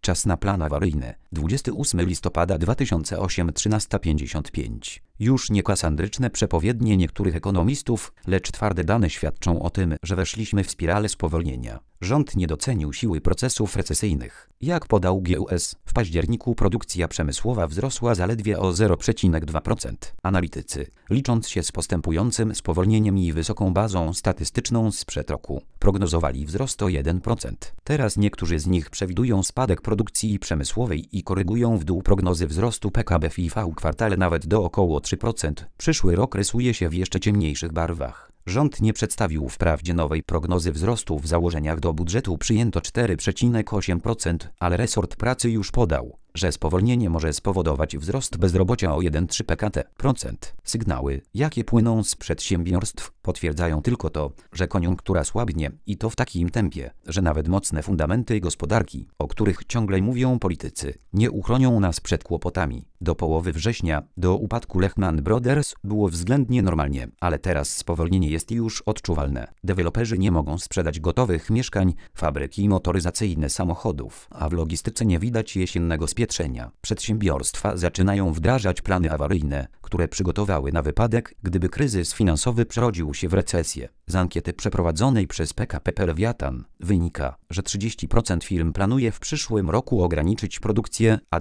Czas na plan awaryjny. 28 listopada 2008 13:55. Już nie kasandryczne przepowiednie niektórych ekonomistów, lecz twarde dane świadczą o tym, że weszliśmy w spiralę spowolnienia. Rząd nie docenił siły procesów recesyjnych. Jak podał GUS, w październiku produkcja przemysłowa wzrosła zaledwie o 0,2%. Analitycy, licząc się z postępującym spowolnieniem i wysoką bazą statystyczną sprzed roku, prognozowali wzrost o 1%. Teraz niektórzy z nich przewidują spadek produkcji przemysłowej i korygują w dół prognozy wzrostu PKB w kwartale nawet do około 3%. Przyszły rok rysuje się w jeszcze ciemniejszych barwach. Rząd nie przedstawił wprawdzie nowej prognozy wzrostu. W założeniach do budżetu przyjęto 4,8%, ale resort pracy już podał, że spowolnienie może spowodować wzrost bezrobocia o 1,3%. Sygnały, jakie płyną z przedsiębiorstw, potwierdzają tylko to, że koniunktura słabnie i to w takim tempie, że nawet mocne fundamenty gospodarki, o których ciągle mówią politycy, nie uchronią nas przed kłopotami. Do połowy września, do upadku Lehman Brothers, było względnie normalnie, ale teraz spowolnienie jest już odczuwalne. Deweloperzy nie mogą sprzedać gotowych mieszkań, fabryki motoryzacyjne samochodów, a w logistyce nie widać jesiennego spietrzenia. Przedsiębiorstwa zaczynają wdrażać plany awaryjne, które przygotowały na wypadek, gdyby kryzys finansowy przerodził się w recesję. Z ankiety przeprowadzonej przez PKP Lewiatan wynika, że 30% firm planuje w przyszłym roku ograniczyć produkcję, a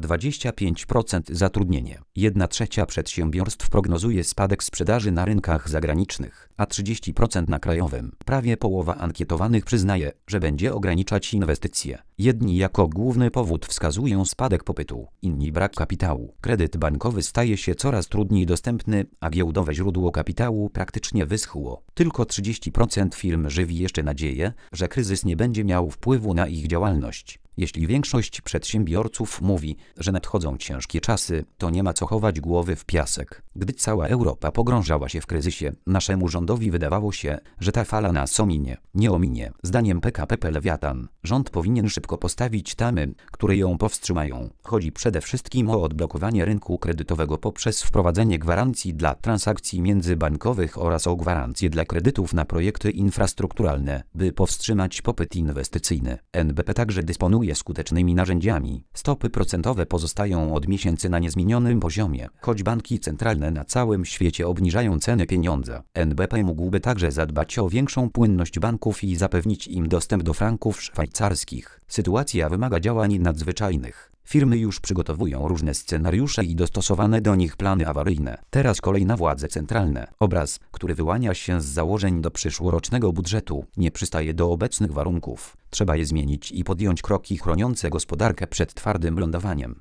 25% zatrudnienie. 1/3 przedsiębiorstw prognozuje spadek sprzedaży na rynkach zagranicznych, a 30% na krajowym. Prawie połowa ankietowanych przyznaje, że będzie ograniczać inwestycje. Jedni jako główny powód wskazują spadek popytu, inni brak kapitału. Kredyt bankowy staje się coraz trudniej dostępny, a giełdowe źródło kapitału praktycznie wyschło. Tylko 30% firm żywi jeszcze nadzieję, że kryzys nie będzie miał wpływu na ich działalność. Jeśli większość przedsiębiorców mówi, że nadchodzą ciężkie czasy, to nie ma co chować głowy w piasek. Gdy cała Europa pogrążała się w kryzysie, naszemu rządowi wydawało się, że ta fala nas ominie. Nie ominie. Zdaniem PKP Lewiatan, rząd powinien szybko postawić tamy, które ją powstrzymają. Chodzi przede wszystkim o odblokowanie rynku kredytowego poprzez wprowadzenie gwarancji dla transakcji międzybankowych oraz o gwarancje dla kredytów na projekty infrastrukturalne, by powstrzymać popyt inwestycyjny. NBP także dysponuje skutecznymi narzędziami. Stopy procentowe pozostają od miesięcy na niezmienionym poziomie, choć banki centralne na całym świecie obniżają ceny pieniądza. NBP mógłby także zadbać o większą płynność banków i zapewnić im dostęp do franków szwajcarskich. Sytuacja wymaga działań nadzwyczajnych. Firmy już przygotowują różne scenariusze i dostosowane do nich plany awaryjne. Teraz kolej na władze centralne. Obraz, który wyłania się z założeń do przyszłorocznego budżetu, nie przystaje do obecnych warunków. Trzeba je zmienić i podjąć kroki chroniące gospodarkę przed twardym lądowaniem.